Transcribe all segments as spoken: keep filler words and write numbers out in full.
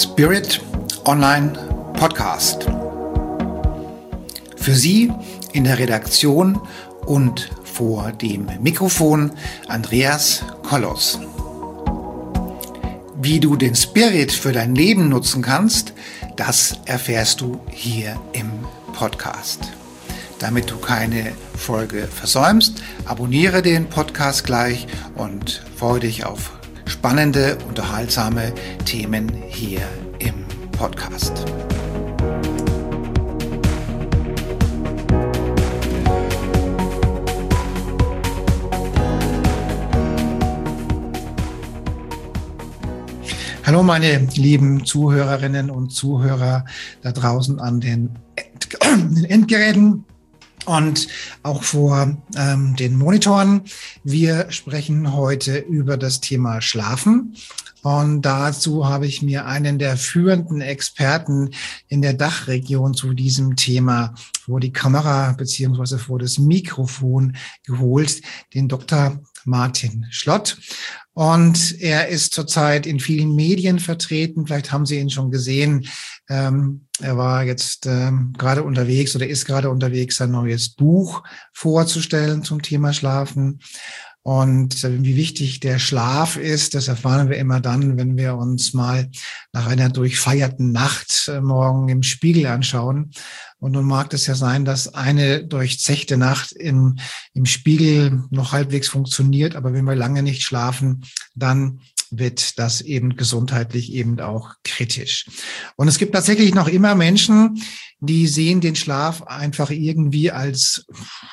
Spirit Online Podcast. Für Sie in der Redaktion und vor dem Mikrofon Andreas Kollos. Wie du den Spirit für dein Leben nutzen kannst, das erfährst du hier im Podcast. Damit du keine Folge versäumst, abonniere den Podcast gleich und freue dich auf spannende, unterhaltsame Themen hier im Podcast. Hallo meine lieben Zuhörerinnen und Zuhörer da draußen an den, End- den Endgeräten und auch vor ähm, den Monitoren. Wir sprechen heute über das Thema Schlafen. Und dazu habe ich mir einen der führenden Experten in der Dachregion zu diesem Thema vor die Kamera beziehungsweise vor das Mikrofon geholt, den Doktor Martin Schlott. Und er ist zurzeit in vielen Medien vertreten. Vielleicht haben Sie ihn schon gesehen. Ähm, er war jetzt ähm, gerade unterwegs oder ist gerade unterwegs, sein neues Buch vorzustellen zum Thema Schlafen. Und äh, wie wichtig der Schlaf ist, das erfahren wir immer dann, wenn wir uns mal nach einer durchfeierten Nacht äh, morgen im Spiegel anschauen. Und nun mag es ja sein, dass eine durchzechte Nacht im, im Spiegel noch halbwegs funktioniert. Aber wenn wir lange nicht schlafen, dann wird das eben gesundheitlich eben auch kritisch. Und es gibt tatsächlich noch immer Menschen, die sehen den Schlaf einfach irgendwie als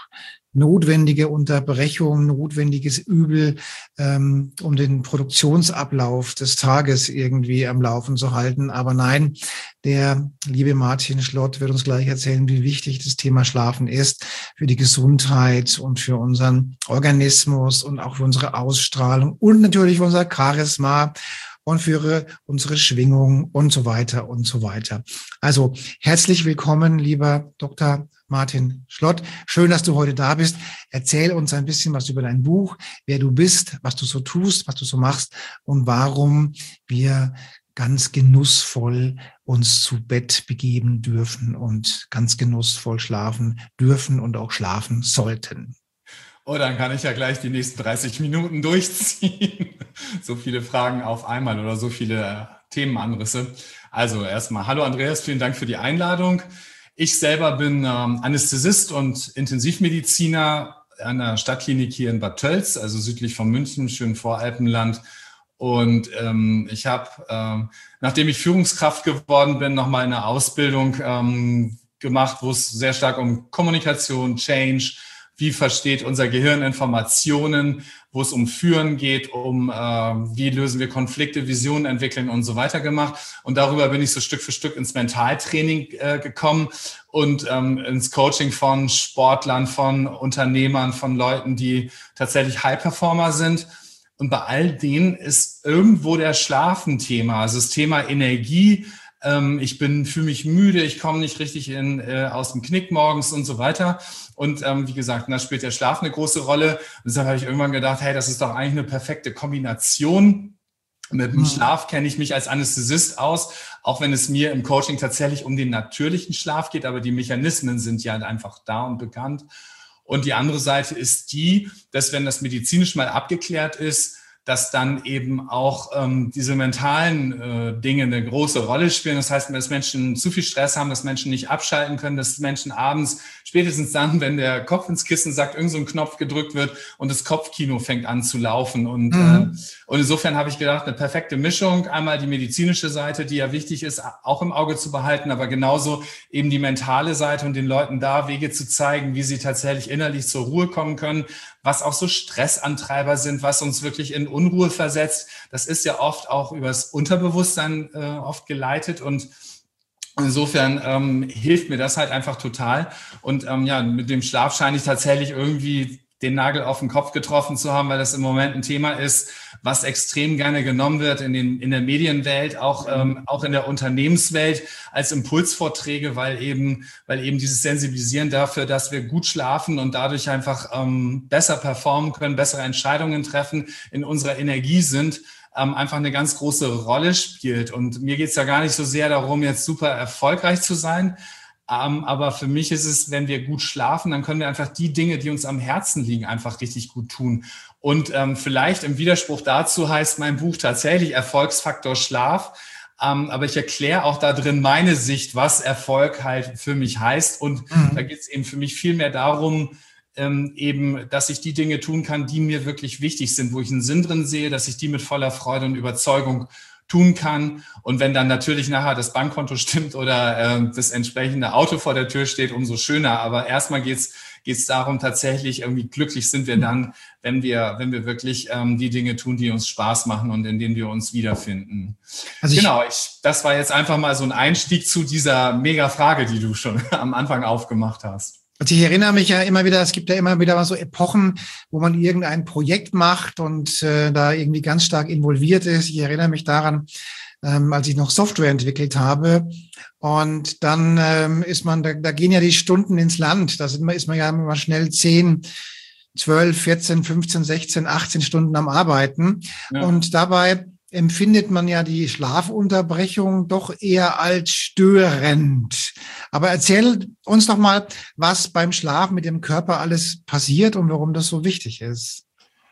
notwendige Unterbrechung, notwendiges Übel, ähm, um den Produktionsablauf des Tages irgendwie am Laufen zu halten. Aber nein, der liebe Martin Schlott wird uns gleich erzählen, wie wichtig das Thema Schlafen ist für die Gesundheit und für unseren Organismus und auch für unsere Ausstrahlung und natürlich für unser Charisma und für unsere Schwingung und so weiter und so weiter. Also herzlich willkommen, lieber Doktor Martin Schlott. Schön, dass du heute da bist. Erzähl uns ein bisschen was über dein Buch, wer du bist, was du so tust, was du so machst und warum wir ganz genussvoll uns zu Bett begeben dürfen und ganz genussvoll schlafen dürfen und auch schlafen sollten. Oh, dann kann ich ja gleich die nächsten dreißig Minuten durchziehen. So viele Fragen auf einmal oder so viele Themenanrisse. Also erstmal, hallo Andreas, vielen Dank für die Einladung. Ich selber bin ähm, Anästhesist und Intensivmediziner an der Stadtklinik hier in Bad Tölz, also südlich von München, schön Voralpenland. Und ähm, ich habe, ähm, nachdem ich Führungskraft geworden bin, nochmal eine Ausbildung ähm, gemacht, wo es sehr stark um Kommunikation, Change, wie versteht unser Gehirn Informationen, wo es um Führen geht, um äh, wie lösen wir Konflikte, Visionen entwickeln und so weiter gemacht. Und darüber bin ich so Stück für Stück ins Mentaltraining äh, gekommen und ähm, ins Coaching von Sportlern, von Unternehmern, von Leuten, die tatsächlich High-Performer sind. Und bei all denen ist irgendwo der Schlaf ein Thema, also das Thema Energie. Ich bin, fühle mich müde, ich komme nicht richtig in, äh, aus dem Knick morgens und so weiter. Und ähm, wie gesagt, da spielt der Schlaf eine große Rolle. Und deshalb habe ich irgendwann gedacht, hey, das ist doch eigentlich eine perfekte Kombination. Mit dem Schlaf kenne ich mich als Anästhesist aus, auch wenn es mir im Coaching tatsächlich um den natürlichen Schlaf geht, aber die Mechanismen sind ja einfach da und bekannt. Und die andere Seite ist die, dass wenn das medizinisch mal abgeklärt ist, dass dann eben auch ähm, diese mentalen äh, Dinge eine große Rolle spielen. Das heißt, dass Menschen zu viel Stress haben, dass Menschen nicht abschalten können, dass Menschen abends, spätestens dann, wenn der Kopf ins Kissen sagt, irgend so ein Knopf gedrückt wird und das Kopfkino fängt an zu laufen. Und, mhm. äh, und insofern habe ich gedacht, eine perfekte Mischung. Einmal die medizinische Seite, die ja wichtig ist, auch im Auge zu behalten, aber genauso eben die mentale Seite und den Leuten da Wege zu zeigen, wie sie tatsächlich innerlich zur Ruhe kommen können, was auch so Stressantreiber sind, was uns wirklich in Unruhe versetzt. Das ist ja oft auch übers Unterbewusstsein äh, oft geleitet und insofern ähm, hilft mir das halt einfach total. Und ähm, ja, mit dem Schlaf scheine ich tatsächlich irgendwie den Nagel auf den Kopf getroffen zu haben, weil das im Moment ein Thema ist, was extrem gerne genommen wird in den in der Medienwelt, auch ähm, auch in der Unternehmenswelt als Impulsvorträge, weil eben weil eben dieses Sensibilisieren dafür, dass wir gut schlafen und dadurch einfach ähm, besser performen können, bessere Entscheidungen treffen, in unserer Energie sind, ähm, einfach eine ganz große Rolle spielt. Und mir geht es ja gar nicht so sehr darum, jetzt super erfolgreich zu sein. Ähm, aber für mich ist es, wenn wir gut schlafen, dann können wir einfach die Dinge, die uns am Herzen liegen, einfach richtig gut tun. Und ähm, vielleicht im Widerspruch dazu heißt mein Buch tatsächlich Erfolgsfaktor Schlaf. Ähm, aber ich erkläre auch da drin meine Sicht, was Erfolg halt für mich heißt. Und mhm. da geht es eben für mich viel mehr darum, ähm, eben, dass ich die Dinge tun kann, die mir wirklich wichtig sind, wo ich einen Sinn drin sehe, dass ich die mit voller Freude und Überzeugung tun kann. Und wenn dann natürlich nachher das Bankkonto stimmt oder äh, das entsprechende Auto vor der Tür steht, umso schöner. Aber erstmal geht's geht's darum, tatsächlich irgendwie glücklich sind wir dann, wenn wir wenn wir wirklich ähm, die Dinge tun, die uns Spaß machen und in denen wir uns wiederfinden. Also ich, genau, ich, das war jetzt einfach mal so ein Einstieg zu dieser mega Frage, die du schon am Anfang aufgemacht hast. Also ich erinnere mich ja immer wieder, es gibt ja immer wieder mal so Epochen, wo man irgendein Projekt macht und äh, da irgendwie ganz stark involviert ist. Ich erinnere mich daran, ähm, als ich noch Software entwickelt habe. Und dann ähm, ist man, da, da gehen ja die Stunden ins Land. Da sind man, ist man ja immer schnell zehn, zwölf, vierzehn, fünfzehn, sechzehn, achtzehn Stunden am Arbeiten. Ja. Und dabei empfindet man ja die Schlafunterbrechung doch eher als störend. Aber erzähl uns doch mal, was beim Schlaf mit dem Körper alles passiert und warum das so wichtig ist.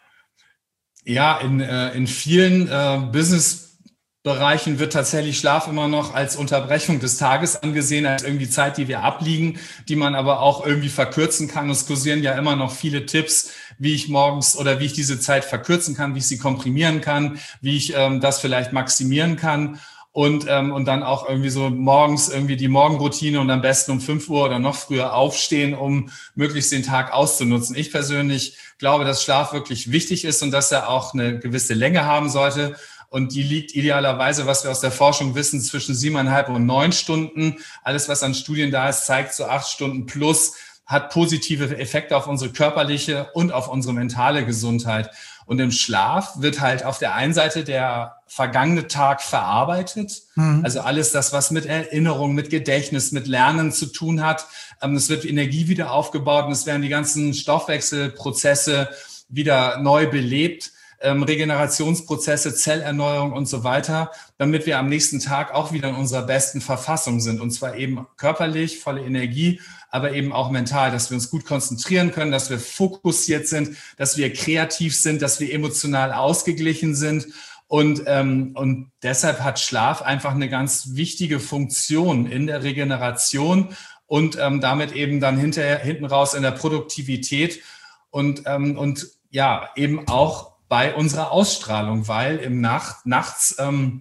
Ja, in, äh, in vielen äh, Business-Bereichen wird tatsächlich Schlaf immer noch als Unterbrechung des Tages angesehen, als irgendwie Zeit, die wir abliegen, die man aber auch irgendwie verkürzen kann. Es kursieren ja immer noch viele Tipps, wie ich morgens oder wie ich diese Zeit verkürzen kann, wie ich sie komprimieren kann, wie ich ähm, das vielleicht maximieren kann. Und, ähm, und dann auch irgendwie so morgens irgendwie die Morgenroutine und am besten um fünf Uhr oder noch früher aufstehen, um möglichst den Tag auszunutzen. Ich persönlich glaube, dass Schlaf wirklich wichtig ist und dass er auch eine gewisse Länge haben sollte. Und die liegt idealerweise, was wir aus der Forschung wissen, zwischen siebeneinhalb und neun Stunden. Alles, was an Studien da ist, zeigt so acht Stunden plus, hat positive Effekte auf unsere körperliche und auf unsere mentale Gesundheit. Und im Schlaf wird halt auf der einen Seite der vergangene Tag verarbeitet. Mhm. Also alles das, was mit Erinnerung, mit Gedächtnis, mit Lernen zu tun hat. Es wird Energie wieder aufgebaut und es werden die ganzen Stoffwechselprozesse wieder neu belebt. Regenerationsprozesse, Zellerneuerung und so weiter, damit wir am nächsten Tag auch wieder in unserer besten Verfassung sind. Und zwar eben körperlich, volle Energie, aber eben auch mental, dass wir uns gut konzentrieren können, dass wir fokussiert sind, dass wir kreativ sind, dass wir emotional ausgeglichen sind. Und, ähm, und deshalb hat Schlaf einfach eine ganz wichtige Funktion in der Regeneration und ähm, damit eben dann hinterher, hinten raus in der Produktivität und, ähm, und ja, eben auch bei unserer Ausstrahlung, weil im Nacht, nachts ähm,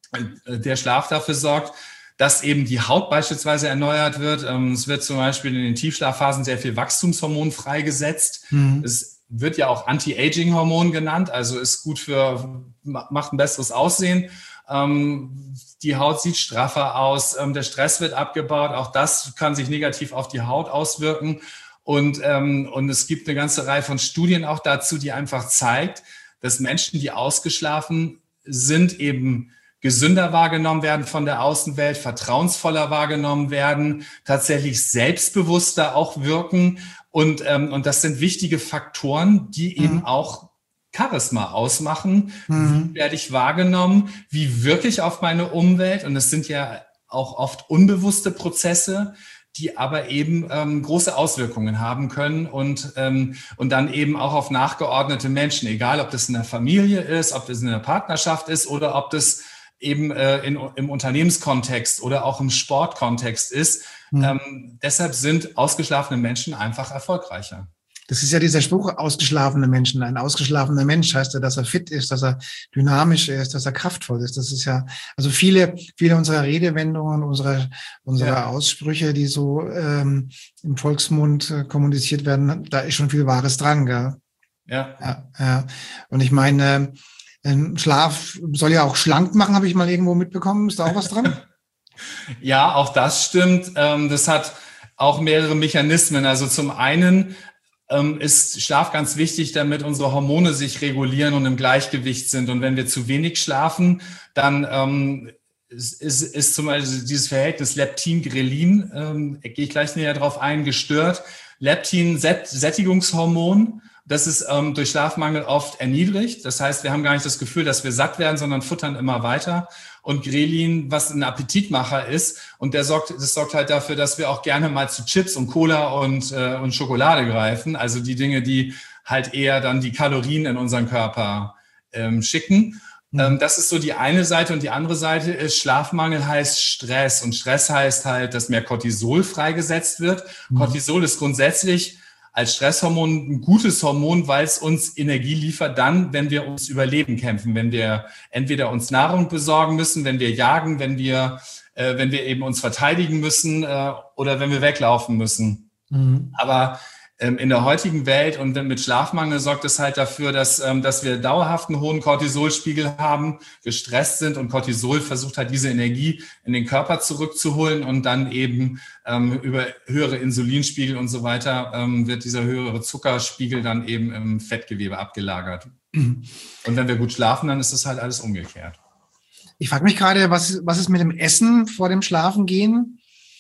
der Schlaf dafür sorgt, dass eben die Haut beispielsweise erneuert wird. Ähm, es wird zum Beispiel in den Tiefschlafphasen sehr viel Wachstumshormon freigesetzt. Mhm. Es wird ja auch Anti-Aging-Hormon genannt, also ist gut für, macht ein besseres Aussehen. Ähm, die Haut sieht straffer aus, ähm, der Stress wird abgebaut, auch das kann sich negativ auf die Haut auswirken. Und, ähm, und es gibt eine ganze Reihe von Studien auch dazu, die einfach zeigt, dass Menschen, die ausgeschlafen sind, eben gesünder wahrgenommen werden von der Außenwelt, vertrauensvoller wahrgenommen werden, tatsächlich selbstbewusster auch wirken. Und, ähm, und das sind wichtige Faktoren, die mhm. eben auch Charisma ausmachen. Mhm. Wie werde ich wahrgenommen? Wie wirke ich auf meine Umwelt? Und es sind ja auch oft unbewusste Prozesse, die aber eben ähm, große Auswirkungen haben können und, ähm, und dann eben auch auf nachgeordnete Menschen, egal ob das in der Familie ist, ob das in der Partnerschaft ist oder ob das eben äh, in, im Unternehmenskontext oder auch im Sportkontext ist. Mhm. Ähm, deshalb sind ausgeschlafene Menschen einfach erfolgreicher. Das ist ja dieser Spruch, ausgeschlafene Menschen. Ein ausgeschlafener Mensch heißt ja, dass er fit ist, dass er dynamisch ist, dass er kraftvoll ist. Das ist ja, also viele, viele unserer Redewendungen, unserer, unserer ja. Aussprüche, die so ähm, im Volksmund äh, kommuniziert werden, da ist schon viel Wahres dran, gell? Ja. Ja, ja. Und ich meine, äh, Schlaf soll ja auch schlank machen, habe ich mal irgendwo mitbekommen. Ist da auch was dran? Ja, auch das stimmt. Ähm, das hat auch mehrere Mechanismen. Also zum einen ist Schlaf ganz wichtig, damit unsere Hormone sich regulieren und im Gleichgewicht sind. Und wenn wir zu wenig schlafen, dann ähm, ist, ist, ist zum Beispiel dieses Verhältnis Leptin-Grelin, ähm, gehe ich gleich näher drauf ein, gestört. Leptin, Sättigungshormon, das ist ähm, durch Schlafmangel oft erniedrigt. Das heißt, wir haben gar nicht das Gefühl, dass wir satt werden, sondern futtern immer weiter. Und Grelin, was ein Appetitmacher ist, und der sorgt, das sorgt halt dafür, dass wir auch gerne mal zu Chips und Cola und, äh, und Schokolade greifen. Also die Dinge, die halt eher dann die Kalorien in unseren Körper ähm, schicken. Mhm. Ähm, das ist so die eine Seite. Und die andere Seite ist, Schlafmangel heißt Stress. Und Stress heißt halt, dass mehr Cortisol freigesetzt wird. Mhm. Cortisol ist grundsätzlich als Stresshormon ein gutes Hormon, weil es uns Energie liefert dann, wenn wir ums Überleben kämpfen, wenn wir entweder uns Nahrung besorgen müssen, wenn wir jagen, wenn wir, äh, wenn wir eben uns verteidigen müssen äh, oder wenn wir weglaufen müssen. Mhm. Aber ähm, in der heutigen Welt und mit Schlafmangel sorgt es halt dafür, dass, ähm, dass wir dauerhaft einen hohen Cortisolspiegel haben, gestresst sind, und Cortisol versucht halt diese Energie in den Körper zurückzuholen, und dann eben ähm, über höhere Insulinspiegel und so weiter ähm, wird dieser höhere Zuckerspiegel dann eben im Fettgewebe abgelagert. Mhm. Und wenn wir gut schlafen, dann ist das halt alles umgekehrt. Ich frage mich gerade, was, was ist mit dem Essen vor dem Schlafengehen?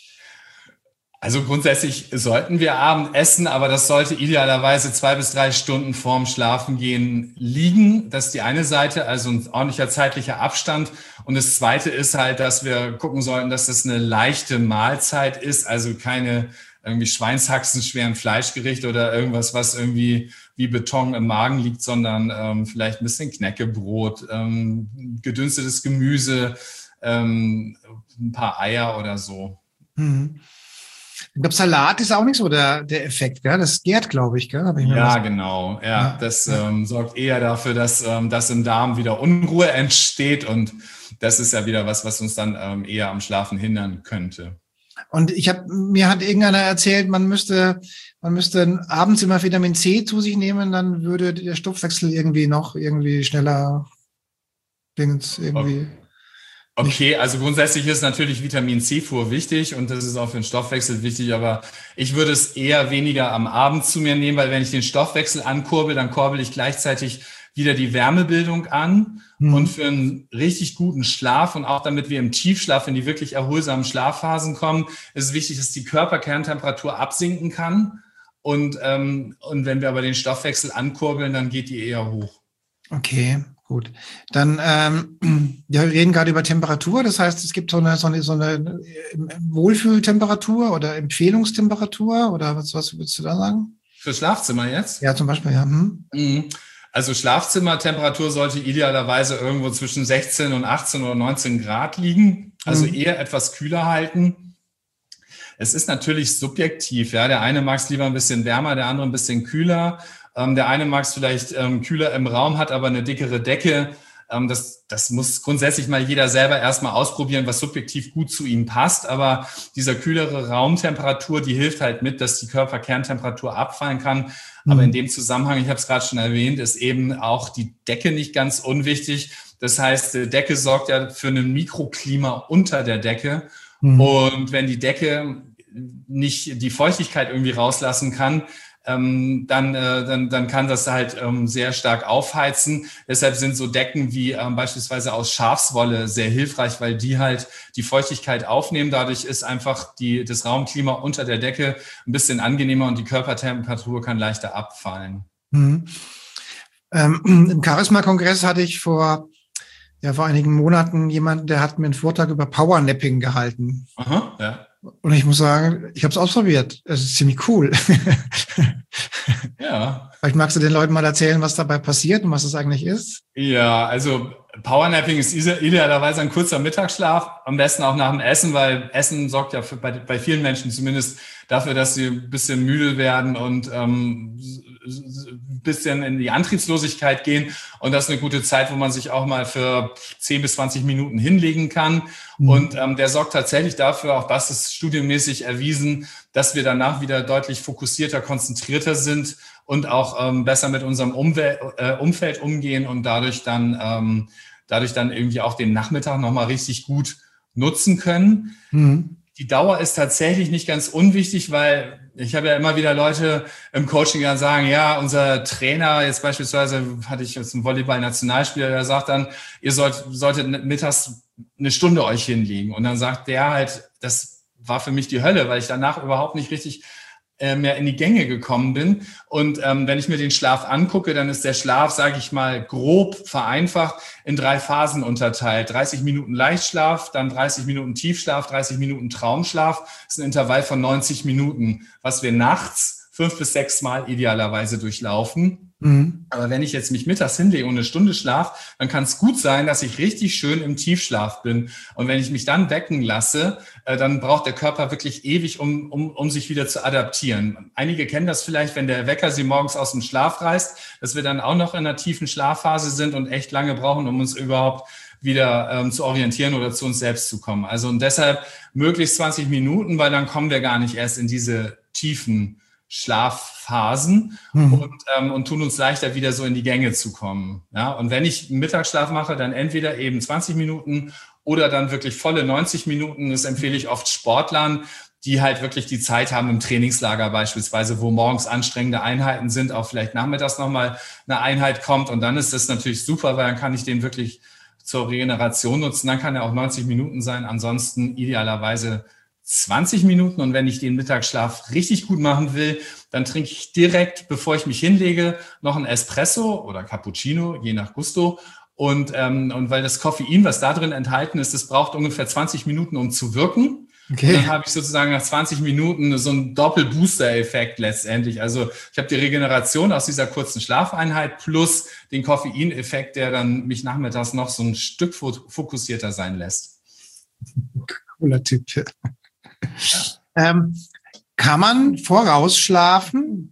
Also grundsätzlich sollten wir Abend essen, aber das sollte idealerweise zwei bis drei Stunden vorm Schlafengehen liegen. Das ist die eine Seite, also ein ordentlicher zeitlicher Abstand. Und das zweite ist halt, dass wir gucken sollten, dass das eine leichte Mahlzeit ist, also keine irgendwie Schweinshaxen, schweren Fleischgerichte oder irgendwas, was irgendwie wie Beton im Magen liegt, sondern ähm, vielleicht ein bisschen Knäckebrot, ähm, gedünstetes Gemüse, ähm, ein paar Eier oder so. Mhm. Ich glaube, Salat ist auch nicht so der, der Effekt, gell? Das gärt, glaube ich, gell? Hab ich mir ja, was... genau. Ja, ja. Das ja. Ähm, sorgt eher dafür, dass, ähm, dass im Darm wieder Unruhe entsteht, und das ist ja wieder was, was uns dann ähm, eher am Schlafen hindern könnte. Und ich habe, mir hat irgendeiner erzählt, man müsste, man müsste abends immer Vitamin C zu sich nehmen, dann würde der Stoffwechsel irgendwie noch irgendwie schneller Dingens irgendwie. Okay. Okay, also grundsätzlich ist natürlich Vitamin C-Fuhr wichtig, und das ist auch für den Stoffwechsel wichtig, aber ich würde es eher weniger am Abend zu mir nehmen, weil wenn ich den Stoffwechsel ankurbel, dann kurbel ich gleichzeitig wieder die Wärmebildung an. Mhm. Und für einen richtig guten Schlaf und auch damit wir im Tiefschlaf in die wirklich erholsamen Schlafphasen kommen, ist es wichtig, dass die Körperkerntemperatur absinken kann. Und, ähm, und wenn wir aber den Stoffwechsel ankurbeln, dann geht die eher hoch. Okay. Gut, dann ähm, wir reden gerade über Temperatur. Das heißt, es gibt so eine so eine, so eine Wohlfühltemperatur oder Empfehlungstemperatur, oder was, was würdest du da sagen? Für Schlafzimmer jetzt? Ja, zum Beispiel, ja. Hm. Also Schlafzimmertemperatur sollte idealerweise irgendwo zwischen sechzehn und achtzehn oder neunzehn Grad liegen. Also hm. eher etwas kühler halten. Es ist natürlich subjektiv. Ja, der eine mag es lieber ein bisschen wärmer, der andere ein bisschen kühler. Ähm, der eine mag es vielleicht ähm, kühler im Raum, hat aber eine dickere Decke. Ähm, das, das muss grundsätzlich mal jeder selber erstmal ausprobieren, was subjektiv gut zu ihm passt. Aber dieser kühlere Raumtemperatur, die hilft halt mit, dass die Körperkerntemperatur abfallen kann. Mhm. Aber in dem Zusammenhang, ich habe es gerade schon erwähnt, ist eben auch die Decke nicht ganz unwichtig. Das heißt, die Decke sorgt ja für ein Mikroklima unter der Decke. Mhm. Und wenn die Decke nicht die Feuchtigkeit irgendwie rauslassen kann, Ähm, dann, äh, dann, dann kann das halt ähm, sehr stark aufheizen. Deshalb sind so Decken wie ähm, beispielsweise aus Schafswolle sehr hilfreich, weil die halt die Feuchtigkeit aufnehmen. Dadurch ist einfach die, das Raumklima unter der Decke ein bisschen angenehmer und die Körpertemperatur kann leichter abfallen. Mhm. Ähm, im Charisma-Kongress hatte ich vor, ja, vor einigen Monaten jemanden, der hat mir einen Vortrag über Powernapping gehalten. Aha, ja. Und ich muss sagen, ich habe es ausprobiert. Es ist ziemlich cool. Ja. Vielleicht magst du den Leuten mal erzählen, was dabei passiert und was es eigentlich ist? Ja, also Powernapping ist idealerweise ein kurzer Mittagsschlaf, am besten auch nach dem Essen, weil Essen sorgt ja für, bei, bei vielen Menschen zumindest dafür, dass sie ein bisschen müde werden und ähm, ein bisschen in die Antriebslosigkeit gehen. Und das ist eine gute Zeit, wo man sich auch mal für zehn bis zwanzig Minuten hinlegen kann. Mhm. Und ähm, der sorgt tatsächlich dafür, auch das ist studienmäßig erwiesen, dass wir danach wieder deutlich fokussierter, konzentrierter sind und auch ähm, besser mit unserem Umwelt, äh, Umfeld umgehen und dadurch dann, ähm, dadurch dann irgendwie auch den Nachmittag nochmal richtig gut nutzen können. Mhm. Die Dauer ist tatsächlich nicht ganz unwichtig, weil ich habe ja immer wieder Leute im Coaching, die dann sagen, ja, unser Trainer, jetzt beispielsweise hatte ich jetzt einen Volleyball-Nationalspieler, der sagt dann, ihr sollt, solltet mittags eine Stunde euch hinlegen. Und dann sagt der halt, das war für mich die Hölle, weil ich danach überhaupt nicht richtig äh, mehr in die Gänge gekommen bin. Und ähm, wenn ich mir den Schlaf angucke, dann ist der Schlaf, sage ich mal, grob vereinfacht in drei Phasen unterteilt. dreißig Minuten Leichtschlaf, dann dreißig Minuten Tiefschlaf, dreißig Minuten Traumschlaf. Das ist ein Intervall von neunzig Minuten, was wir nachts fünf bis sechs Mal idealerweise durchlaufen. Mhm. Aber wenn ich jetzt mich mittags hinlege und eine Stunde schlaf, dann kann es gut sein, dass ich richtig schön im Tiefschlaf bin. Und wenn ich mich dann wecken lasse, äh, dann braucht der Körper wirklich ewig, um, um, um sich wieder zu adaptieren. Einige kennen das vielleicht, wenn der Wecker sie morgens aus dem Schlaf reißt, dass wir dann auch noch in einer tiefen Schlafphase sind und echt lange brauchen, um uns überhaupt wieder ähm, zu orientieren oder zu uns selbst zu kommen. Also und deshalb möglichst zwanzig Minuten, weil dann kommen wir gar nicht erst in diese tiefen Schlafphasen mhm. und, ähm, und tun uns leichter, wieder so in die Gänge zu kommen. Ja, und wenn ich Mittagsschlaf mache, dann entweder eben zwanzig Minuten oder dann wirklich volle neunzig Minuten. Das empfehle ich oft Sportlern, die halt wirklich die Zeit haben im Trainingslager beispielsweise, wo morgens anstrengende Einheiten sind, auch vielleicht nachmittags nochmal eine Einheit kommt. Und dann ist das natürlich super, weil dann kann ich den wirklich zur Regeneration nutzen. Dann kann er auch neunzig Minuten sein. Ansonsten idealerweise zwanzig Minuten, und wenn ich den Mittagsschlaf richtig gut machen will, dann trinke ich direkt, bevor ich mich hinlege, noch ein Espresso oder Cappuccino, je nach Gusto. Und, ähm, und weil das Koffein, was da drin enthalten ist, das braucht ungefähr zwanzig Minuten, um zu wirken. Okay. Und dann habe ich sozusagen nach zwanzig Minuten so einen Doppel-Booster-Effekt letztendlich. Also ich habe die Regeneration aus dieser kurzen Schlafeinheit plus den Koffeineffekt, der dann mich nachmittags noch so ein Stück fokussierter sein lässt. Cooler Tipp. Ja. Ähm, kann man vorausschlafen?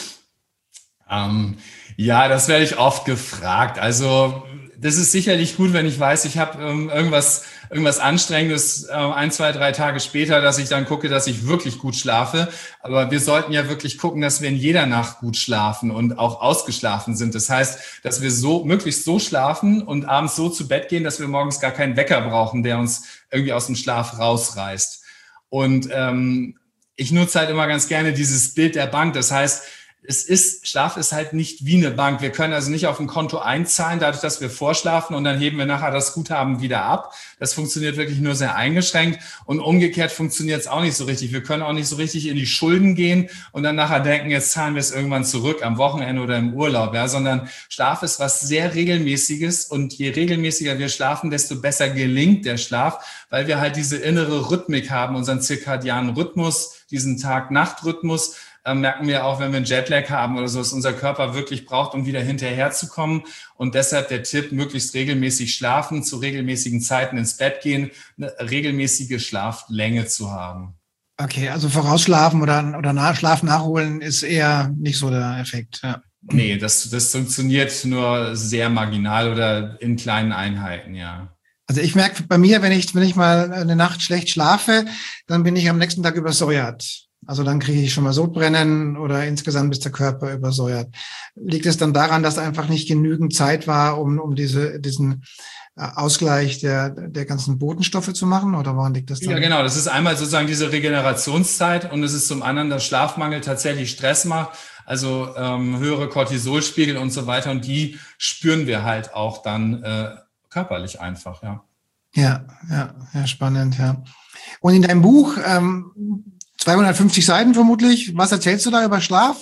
Ähm, ja, das werde ich oft gefragt. Also das ist sicherlich gut, wenn ich weiß, ich habe ähm, irgendwas, irgendwas Anstrengendes äh, ein, zwei, drei Tage später, dass ich dann gucke, dass ich wirklich gut schlafe. Aber wir sollten ja wirklich gucken, dass wir in jeder Nacht gut schlafen und auch ausgeschlafen sind. Das heißt, dass wir so möglichst so schlafen und abends so zu Bett gehen, dass wir morgens gar keinen Wecker brauchen, der uns irgendwie aus dem Schlaf rausreißt. Und ähm, ich nutze halt immer ganz gerne dieses Bild der Bank. Das heißt, es ist, Schlaf ist halt nicht wie eine Bank. Wir können also nicht auf ein Konto einzahlen, dadurch, dass wir vorschlafen und dann heben wir nachher das Guthaben wieder ab. Das funktioniert wirklich nur sehr eingeschränkt, und umgekehrt funktioniert es auch nicht so richtig. Wir können auch nicht so richtig in die Schulden gehen und dann nachher denken, jetzt zahlen wir es irgendwann zurück am Wochenende oder im Urlaub, ja, sondern Schlaf ist was sehr Regelmäßiges, und je regelmäßiger wir schlafen, desto besser gelingt der Schlaf, weil wir halt diese innere Rhythmik haben, unseren zirkadianen Rhythmus, diesen Tag-Nacht-Rhythmus. Merken wir auch, wenn wir einen Jetlag haben oder so, dass unser Körper wirklich braucht, um wieder hinterherzukommen. Und deshalb der Tipp, möglichst regelmäßig schlafen, zu regelmäßigen Zeiten ins Bett gehen, eine regelmäßige Schlaflänge zu haben. Okay, also vorausschlafen oder, oder nach, Schlaf nachholen ist eher nicht so der Effekt. Ja. Nee, das, das funktioniert nur sehr marginal oder in kleinen Einheiten, ja. Also ich merke bei mir, wenn ich, wenn ich mal eine Nacht schlecht schlafe, dann bin ich am nächsten Tag übersäuert. Also dann kriege ich schon mal Sodbrennen oder insgesamt ist der Körper übersäuert. Liegt es dann daran, dass einfach nicht genügend Zeit war, um, um diese, diesen Ausgleich der, der ganzen Botenstoffe zu machen? Oder woran liegt das dann? Ja, genau. Das ist einmal sozusagen diese Regenerationszeit, und es ist zum anderen, dass Schlafmangel tatsächlich Stress macht, also ähm, höhere Cortisolspiegel und so weiter. Und die spüren wir halt auch dann äh, körperlich einfach, ja. Ja, ja, ja, spannend, ja. Und in deinem Buch, ähm, zweihundertfünfzig Seiten vermutlich. Was erzählst du da über Schlaf?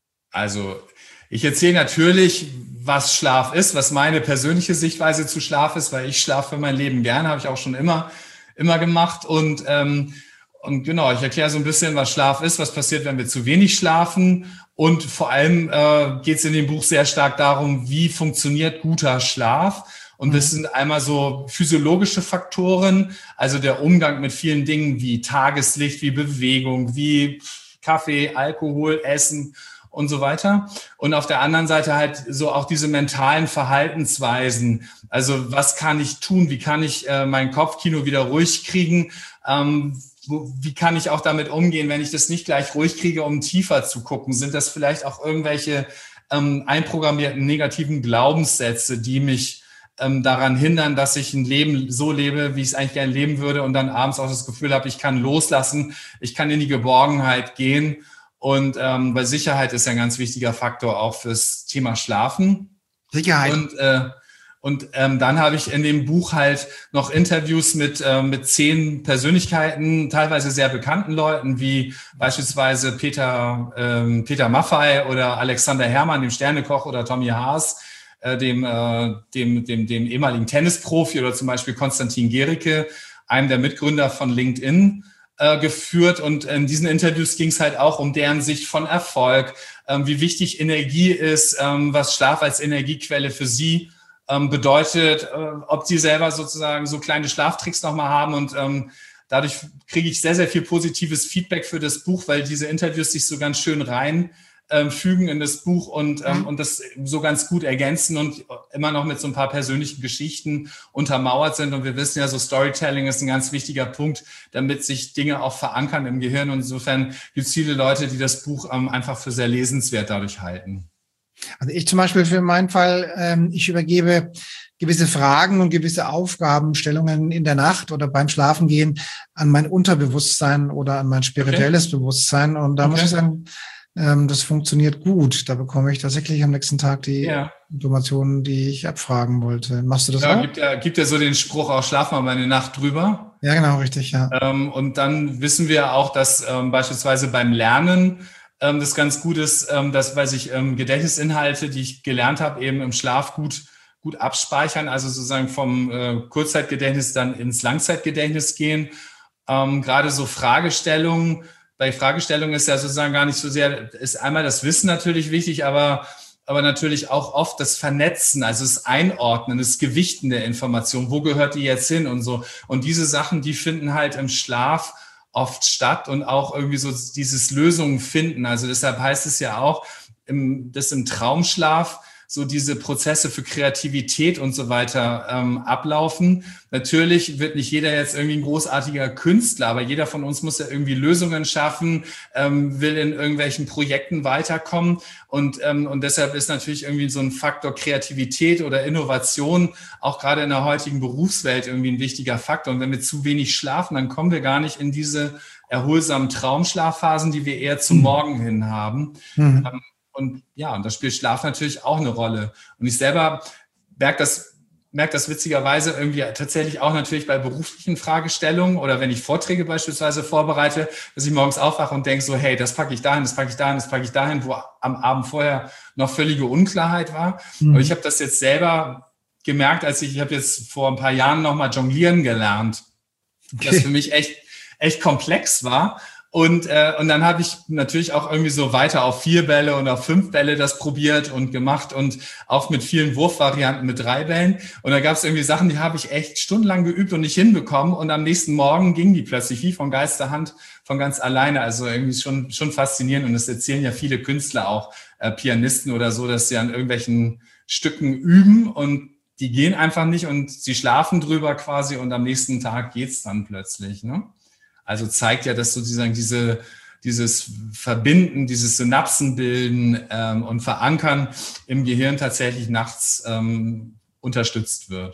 Also ich erzähle natürlich, was Schlaf ist, was meine persönliche Sichtweise zu Schlaf ist, weil ich schlafe mein Leben gerne, habe ich auch schon immer, immer gemacht. Und, ähm, und genau, ich erkläre so ein bisschen, was Schlaf ist, was passiert, wenn wir zu wenig schlafen. Und vor allem äh, geht es in dem Buch sehr stark darum, wie funktioniert guter Schlaf. Und das sind einmal so physiologische Faktoren, also der Umgang mit vielen Dingen wie Tageslicht, wie Bewegung, wie Kaffee, Alkohol, Essen und so weiter. Und auf der anderen Seite halt so auch diese mentalen Verhaltensweisen. Also was kann ich tun? Wie kann ich äh, mein Kopfkino wieder ruhig kriegen? Ähm, wo, wie kann ich auch damit umgehen, wenn ich das nicht gleich ruhig kriege, um tiefer zu gucken? Sind das vielleicht auch irgendwelche ähm, einprogrammierten negativen Glaubenssätze, die mich daran hindern, dass ich ein Leben so lebe, wie ich es eigentlich gerne leben würde, und dann abends auch das Gefühl habe, ich kann loslassen, ich kann in die Geborgenheit gehen. Und ähm, weil Sicherheit ist ja ein ganz wichtiger Faktor auch fürs Thema Schlafen. Sicherheit. Und, äh, Und ähm, dann habe ich in dem Buch halt noch Interviews mit äh, mit zehn Persönlichkeiten, teilweise sehr bekannten Leuten, wie beispielsweise Peter ähm, Peter Maffay oder Alexander Herrmann, dem Sternekoch, oder Tommy Haas, äh, dem, äh, dem dem dem ehemaligen Tennisprofi, oder zum Beispiel Konstantin Gericke, einem der Mitgründer von LinkedIn, äh, geführt. Und in diesen Interviews ging es halt auch um deren Sicht von Erfolg, ähm, wie wichtig Energie ist, ähm, was Schlaf als Energiequelle für sie bedeutet, ob sie selber sozusagen so kleine Schlaftricks nochmal haben. Und ähm, dadurch kriege ich sehr, sehr viel positives Feedback für das Buch, weil diese Interviews sich so ganz schön reinfügen ähm, in das Buch und, ähm, und das so ganz gut ergänzen und immer noch mit so ein paar persönlichen Geschichten untermauert sind. Und wir wissen ja, so Storytelling ist ein ganz wichtiger Punkt, damit sich Dinge auch verankern im Gehirn. Und insofern gibt es viele Leute, die das Buch ähm, einfach für sehr lesenswert dadurch halten. Also ich zum Beispiel für meinen Fall, ähm, ich übergebe gewisse Fragen und gewisse Aufgabenstellungen in der Nacht oder beim Schlafengehen an mein Unterbewusstsein oder an mein spirituelles okay. Bewusstsein. Und da okay. muss ich sagen, ähm, das funktioniert gut. Da bekomme ich tatsächlich am nächsten Tag die ja. Informationen, die ich abfragen wollte. Machst du das ja, auch? Gibt ja, gibt ja so den Spruch, auch schlaf mal eine Nacht drüber. Ja, genau, richtig, ja. Ähm, und dann wissen wir auch, dass ähm, beispielsweise beim Lernen das ganz gut ist, dass, weil sich Gedächtnisinhalte, die ich gelernt habe, eben im Schlaf gut, gut abspeichern, also sozusagen vom Kurzzeitgedächtnis dann ins Langzeitgedächtnis gehen. Ähm, gerade so Fragestellungen, bei Fragestellungen ist ja sozusagen gar nicht so sehr, ist einmal das Wissen natürlich wichtig, aber, aber natürlich auch oft das Vernetzen, also das Einordnen, das Gewichten der Information, wo gehört die jetzt hin und so. Und diese Sachen, die finden halt im Schlaf oft statt und auch irgendwie so dieses Lösungen finden. Also deshalb heißt es ja auch, im, dass im Traumschlaf so diese Prozesse für Kreativität und so weiter ähm, ablaufen. Natürlich wird nicht jeder jetzt irgendwie ein großartiger Künstler, aber jeder von uns muss ja irgendwie Lösungen schaffen, ähm, will in irgendwelchen Projekten weiterkommen. Und, ähm, und deshalb ist natürlich irgendwie so ein Faktor Kreativität oder Innovation auch gerade in der heutigen Berufswelt irgendwie ein wichtiger Faktor. Und wenn wir zu wenig schlafen, dann kommen wir gar nicht in diese erholsamen Traumschlafphasen, die wir eher zum mhm. Morgen hin haben. Mhm. Ähm, Und ja, und da spielt Schlaf natürlich auch eine Rolle. Und ich selber merke das, merke das witzigerweise irgendwie tatsächlich auch natürlich bei beruflichen Fragestellungen oder wenn ich Vorträge beispielsweise vorbereite, dass ich morgens aufwache und denke so, hey, das packe ich dahin, das packe ich dahin, das packe ich dahin, wo am Abend vorher noch völlige Unklarheit war. Mhm. Aber ich habe das jetzt selber gemerkt, als ich, ich habe jetzt vor ein paar Jahren nochmal jonglieren gelernt, okay. das für mich echt, echt komplex war. Und, äh, und dann habe ich natürlich auch irgendwie so weiter auf vier Bälle und auf fünf Bälle das probiert und gemacht und auch mit vielen Wurfvarianten mit drei Bällen. Und da gab es irgendwie Sachen, die habe ich echt stundenlang geübt und nicht hinbekommen. Und am nächsten Morgen ging die plötzlich wie von Geisterhand, von ganz alleine. Also irgendwie schon schon faszinierend. Und das erzählen ja viele Künstler auch, äh, Pianisten oder so, dass sie an irgendwelchen Stücken üben und die gehen einfach nicht und sie schlafen drüber quasi und am nächsten Tag geht's dann plötzlich, ne? Also zeigt ja, dass sozusagen diese, dieses Verbinden, dieses Synapsenbilden ähm, und Verankern im Gehirn tatsächlich nachts ähm, unterstützt wird.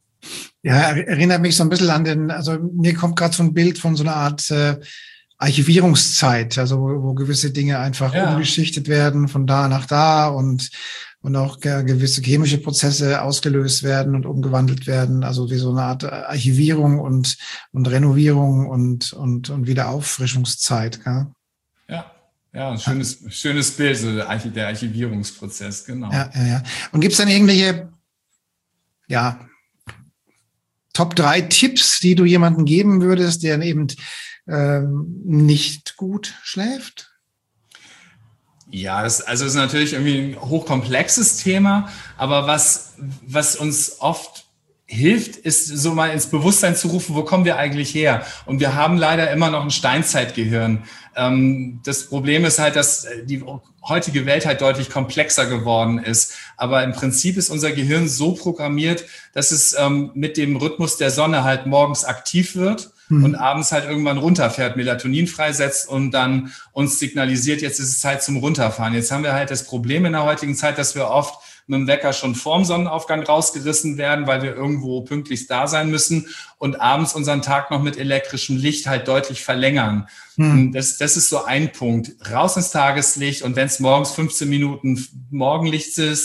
Ja, erinnert mich so ein bisschen an den, also mir kommt gerade so ein Bild von so einer Art äh, Archivierungszeit, also wo, wo gewisse Dinge einfach ja. umgeschichtet werden von da nach da und und auch gewisse chemische Prozesse ausgelöst werden und umgewandelt werden, also wie so eine Art Archivierung und und Renovierung und und und Wiederauffrischungszeit. Gell? Ja, ja, ein schönes ja. schönes Bild, so der Archivierungsprozess, genau. Ja, ja, ja. Und gibt es dann irgendwelche, ja, Top drei Tipps, die du jemandem geben würdest, der eben ähm, nicht gut schläft? Ja, das, also ist natürlich irgendwie ein hochkomplexes Thema, aber was, was uns oft hilft, ist so mal ins Bewusstsein zu rufen, wo kommen wir eigentlich her? Und wir haben leider immer noch ein Steinzeitgehirn. Ähm, das Problem ist halt, dass die heutige Welt halt deutlich komplexer geworden ist. Aber im Prinzip ist unser Gehirn so programmiert, dass es ähm, mit dem Rhythmus der Sonne halt morgens aktiv wird und abends halt irgendwann runterfährt, Melatonin freisetzt und dann uns signalisiert, jetzt ist es Zeit zum Runterfahren. Jetzt haben wir halt das Problem in der heutigen Zeit, dass wir oft mit dem Wecker schon vorm Sonnenaufgang rausgerissen werden, weil wir irgendwo pünktlich da sein müssen und abends unseren Tag noch mit elektrischem Licht halt deutlich verlängern. Hm. Das, das ist so ein Punkt. Raus ins Tageslicht und wenn es morgens fünfzehn Minuten Morgenlicht ist,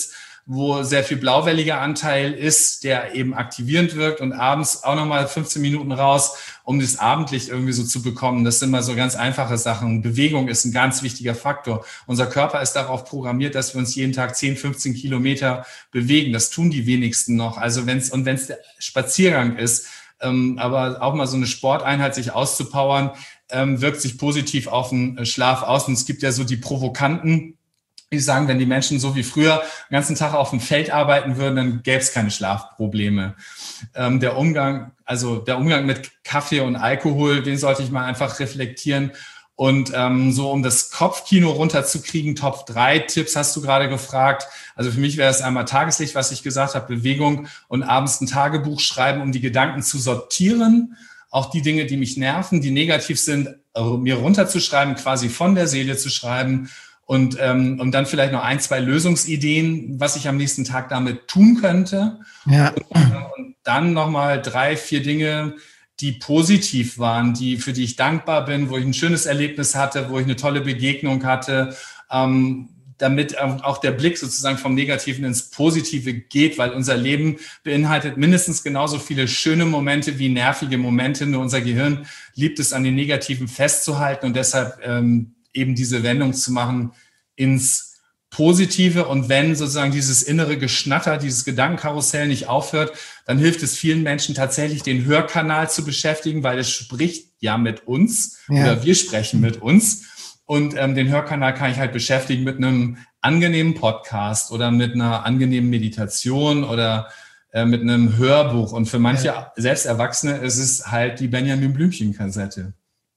wo sehr viel blauwelliger Anteil ist, der eben aktivierend wirkt und abends auch nochmal fünfzehn Minuten raus, um das Abendlicht irgendwie so zu bekommen. Das sind mal so ganz einfache Sachen. Bewegung ist ein ganz wichtiger Faktor. Unser Körper ist darauf programmiert, dass wir uns jeden Tag zehn, fünfzehn Kilometer bewegen. Das tun die wenigsten noch. Also wenn es, und wenn es der Spaziergang ist, ähm, aber auch mal so eine Sporteinheit sich auszupowern, ähm, wirkt sich positiv auf den Schlaf aus. Und es gibt ja so die Provokanten, die sagen, wenn die Menschen so wie früher den ganzen Tag auf dem Feld arbeiten würden, dann gäbe es keine Schlafprobleme. Ähm, der Umgang, also der Umgang mit Kaffee und Alkohol, den sollte ich mal einfach reflektieren. Und ähm, so um das Kopfkino runterzukriegen, Top drei Tipps hast du gerade gefragt. Also für mich wäre es einmal Tageslicht, was ich gesagt habe, Bewegung und abends ein Tagebuch schreiben, um die Gedanken zu sortieren. Auch die Dinge, die mich nerven, die negativ sind, mir runterzuschreiben, quasi von der Seele zu schreiben und, ähm, und dann vielleicht noch ein, zwei Lösungsideen, was ich am nächsten Tag damit tun könnte. Ja. Und, und dann nochmal drei, vier Dinge, die positiv waren, die, für die ich dankbar bin, wo ich ein schönes Erlebnis hatte, wo ich eine tolle Begegnung hatte, ähm, damit auch der Blick sozusagen vom Negativen ins Positive geht, weil unser Leben beinhaltet mindestens genauso viele schöne Momente wie nervige Momente. Nur unser Gehirn liebt es, an den Negativen festzuhalten und deshalb ähm, eben diese Wendung zu machen ins Positive. Und wenn sozusagen dieses innere Geschnatter, dieses Gedankenkarussell nicht aufhört, dann hilft es vielen Menschen tatsächlich, den Hörkanal zu beschäftigen, weil es spricht ja mit uns ja. oder wir sprechen mit uns. Und ähm, den Hörkanal kann ich halt beschäftigen mit einem angenehmen Podcast oder mit einer angenehmen Meditation oder äh, mit einem Hörbuch. Und für manche, ja. selbst Erwachsene, ist es halt die Benjamin Blümchen-Kassette.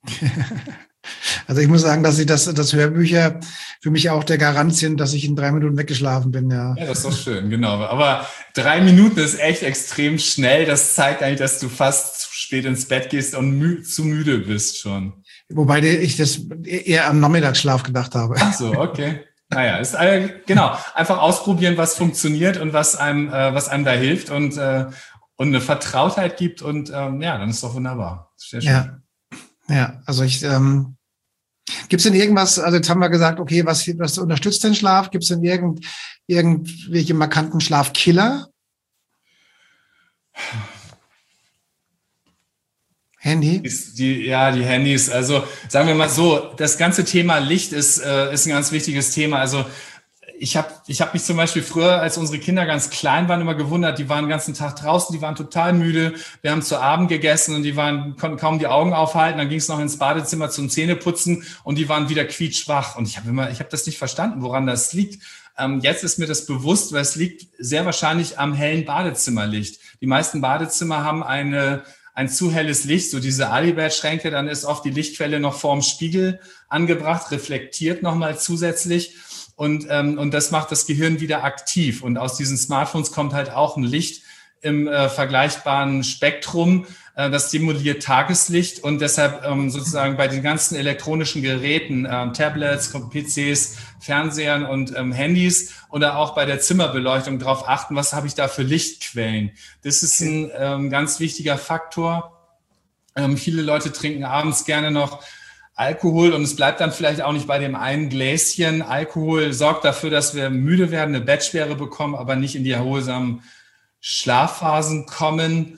Also ich muss sagen, dass ich das, das Hörbücher für mich auch der Garant sind, dass ich in drei Minuten weggeschlafen bin. Ja, ja, das ist doch schön, genau. Aber drei Minuten ist echt extrem schnell. Das zeigt eigentlich, dass du fast zu spät ins Bett gehst und mü- zu müde bist schon. Wobei ich das eher am Nachmittagsschlaf gedacht habe. Ach so, okay. Naja, ist äh, genau. Einfach ausprobieren, was funktioniert und was einem, äh, was einem da hilft und, äh, und eine Vertrautheit gibt. Und ähm, ja, dann ist doch wunderbar. Sehr schön. Ja, ja. Also ich ähm, gibt es denn irgendwas? Also jetzt haben wir gesagt, okay, was, was unterstützt den Schlaf? Gibt es denn irgend, irgendwelche markanten Schlafkiller? Handy? Die, ja, die Handys. Also sagen wir mal so, das ganze Thema Licht ist, äh, ist ein ganz wichtiges Thema. Also ich habe ich hab mich zum Beispiel früher, als unsere Kinder ganz klein waren, immer gewundert, die waren den ganzen Tag draußen, die waren total müde. Wir haben zu Abend gegessen und die waren, konnten kaum die Augen aufhalten. Dann ging es noch ins Badezimmer zum Zähneputzen und die waren wieder quietschwach. Und ich habe immer, ich habe das nicht verstanden, woran das liegt. Ähm, jetzt ist mir das bewusst, weil es liegt sehr wahrscheinlich am hellen Badezimmerlicht. Die meisten Badezimmer haben eine ein zu helles Licht, so diese Alibert-Schränke, dann ist oft die Lichtquelle noch vorm Spiegel angebracht, reflektiert nochmal zusätzlich und, ähm, und das macht das Gehirn wieder aktiv. Und aus diesen Smartphones kommt halt auch ein Licht im äh, vergleichbaren Spektrum, äh, das stimuliert Tageslicht und deshalb ähm, sozusagen bei den ganzen elektronischen Geräten, äh, Tablets, P Cs, Fernsehern und ähm, Handys oder auch bei der Zimmerbeleuchtung darauf achten, was habe ich da für Lichtquellen. Das ist ein ähm, ganz wichtiger Faktor. Ähm, viele Leute trinken abends gerne noch Alkohol und es bleibt dann vielleicht auch nicht bei dem einen Gläschen. Alkohol sorgt dafür, dass wir müde werden, eine Bettschwere bekommen, aber nicht in die erholsamen Schlafphasen kommen.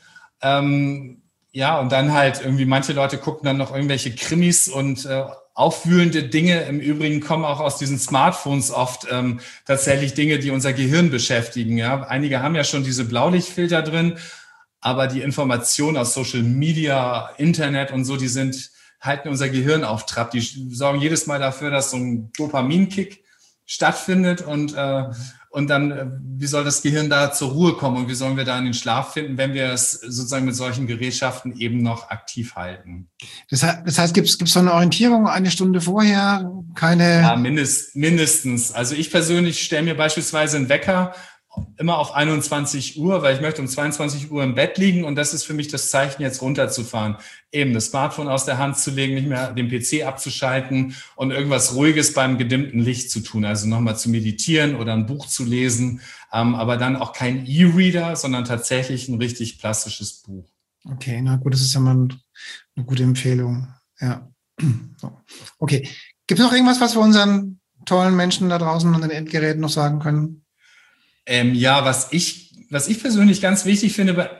Ähm, ja, und dann halt irgendwie, manche Leute gucken dann noch irgendwelche Krimis und äh, aufwühlende Dinge. Im Übrigen kommen auch aus diesen Smartphones oft ähm, tatsächlich Dinge, die unser Gehirn beschäftigen. Ja, einige haben ja schon diese Blaulichtfilter drin, aber die Informationen aus Social Media, Internet und so, die sind, halten unser Gehirn auf Trab. Die sorgen jedes Mal dafür, dass so ein Dopaminkick stattfindet und äh, Und dann, wie soll das Gehirn da zur Ruhe kommen und wie sollen wir da in den Schlaf finden, wenn wir es sozusagen mit solchen Gerätschaften eben noch aktiv halten? Das heißt, das heißt gibt es so eine Orientierung eine Stunde vorher? Keine? Ja, mindest, mindestens. Also ich persönlich stelle mir beispielsweise einen Wecker immer auf einundzwanzig Uhr, weil ich möchte um zweiundzwanzig Uhr im Bett liegen und das ist für mich das Zeichen, jetzt runterzufahren. Eben das Smartphone aus der Hand zu legen, nicht mehr den P C abzuschalten und irgendwas Ruhiges beim gedimmten Licht zu tun, also nochmal zu meditieren oder ein Buch zu lesen, ähm, aber dann auch kein E-Reader, sondern tatsächlich ein richtig plastisches Buch. Okay, na gut, das ist ja mal eine gute Empfehlung. Ja. So. Okay, gibt es noch irgendwas, was wir unseren tollen Menschen da draußen an den Endgeräten noch sagen können? Ähm, ja, was ich, was ich persönlich ganz wichtig finde, bei,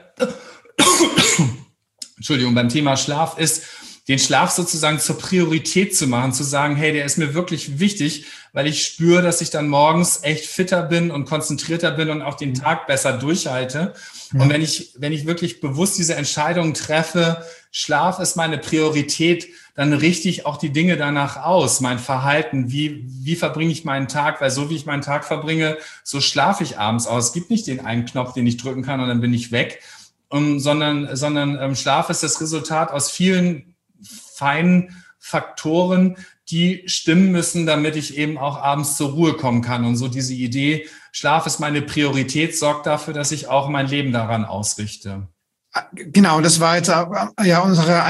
Entschuldigung, beim Thema Schlaf ist, den Schlaf sozusagen zur Priorität zu machen, zu sagen, hey, der ist mir wirklich wichtig, weil ich spüre, dass ich dann morgens echt fitter bin und konzentrierter bin und auch den Tag besser durchhalte. Ja. Und wenn ich, wenn ich wirklich bewusst diese Entscheidung treffe, Schlaf ist meine Priorität, dann richte ich auch die Dinge danach aus, mein Verhalten, wie, wie verbringe ich meinen Tag, weil so wie ich meinen Tag verbringe, so schlafe ich abends aus. Es gibt nicht den einen Knopf, den ich drücken kann und dann bin ich weg, um, sondern, sondern ähm, Schlaf ist das Resultat aus vielen feinen Faktoren, die stimmen müssen, damit ich eben auch abends zur Ruhe kommen kann. Und so diese Idee, Schlaf ist meine Priorität, sorgt dafür, dass ich auch mein Leben daran ausrichte. Genau, das war jetzt ja unsere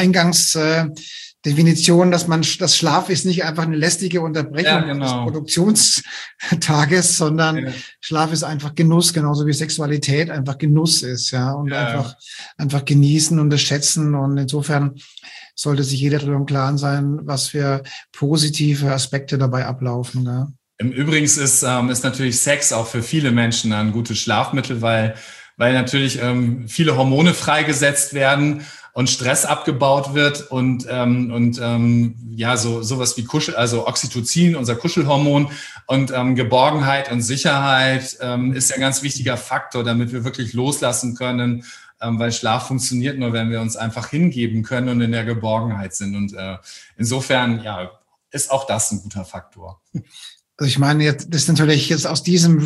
Eingangsdefinition, dass man, das Schlaf ist nicht einfach eine lästige Unterbrechung ja, genau. des Produktionstages, sondern ja. Schlaf ist einfach Genuss, genauso wie Sexualität einfach Genuss ist, ja, und ja. einfach, einfach genießen und das schätzen. Und insofern sollte sich jeder darüber im Klaren sein, was für positive Aspekte dabei ablaufen. Ja. Im Übrigen ist, ähm, ist natürlich Sex auch für viele Menschen ein gutes Schlafmittel, weil, weil natürlich ähm, viele Hormone freigesetzt werden und Stress abgebaut wird und, ähm, und ähm, ja, so sowas wie Kuschel, also Oxytocin, unser Kuschelhormon und ähm, Geborgenheit und Sicherheit ähm, ist ja ein ganz wichtiger Faktor, damit wir wirklich loslassen können, weil Schlaf funktioniert nur, wenn wir uns einfach hingeben können und in der Geborgenheit sind. Und äh, insofern, ja, ist auch das ein guter Faktor. Also ich meine, jetzt, das ist natürlich jetzt aus diesem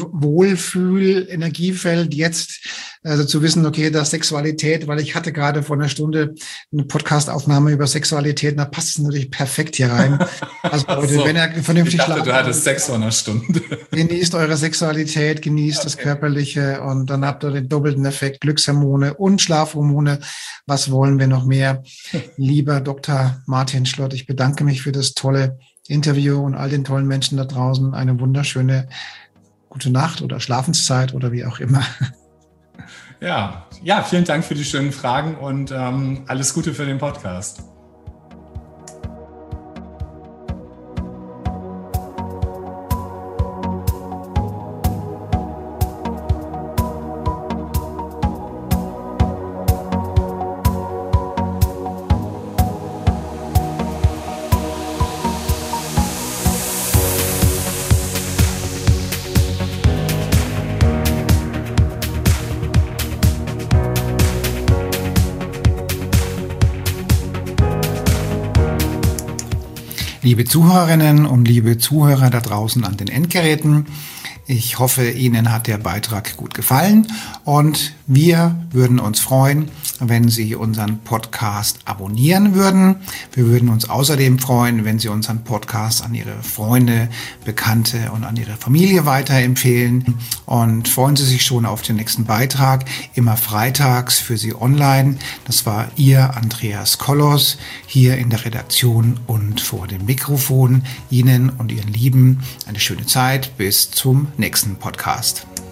Wohlfühl-Energiefeld jetzt also zu wissen, okay, das Sexualität, weil ich hatte gerade vor einer Stunde eine Podcast-Aufnahme über Sexualität, da passt es natürlich perfekt hier rein. Also Leute, so, wenn ihr vernünftig schlafen, du hattest Sex vor einer Stunde. Genießt eure Sexualität, genießt okay. das Körperliche und dann habt ihr den doppelten Effekt, Glückshormone und Schlafhormone. Was wollen wir noch mehr? Lieber Doktor Martin Schlott, ich bedanke mich für das tolle Interview und all den tollen Menschen da draußen eine wunderschöne gute Nacht oder Schlafenszeit oder wie auch immer. Ja, ja, vielen Dank für die schönen Fragen und ähm, alles Gute für den Podcast. Liebe Zuhörerinnen und liebe Zuhörer da draußen an den Endgeräten, ich hoffe, Ihnen hat der Beitrag gut gefallen und wir würden uns freuen, wenn Sie unseren Podcast abonnieren würden. Wir würden uns außerdem freuen, wenn Sie unseren Podcast an Ihre Freunde, Bekannte und an Ihre Familie weiterempfehlen und freuen Sie sich schon auf den nächsten Beitrag, immer freitags für Sie online. Das war Ihr Andreas Kollos hier in der Redaktion und vor dem Mikrofon. Ihnen und Ihren Lieben eine schöne Zeit. Bis zum nächsten Podcast.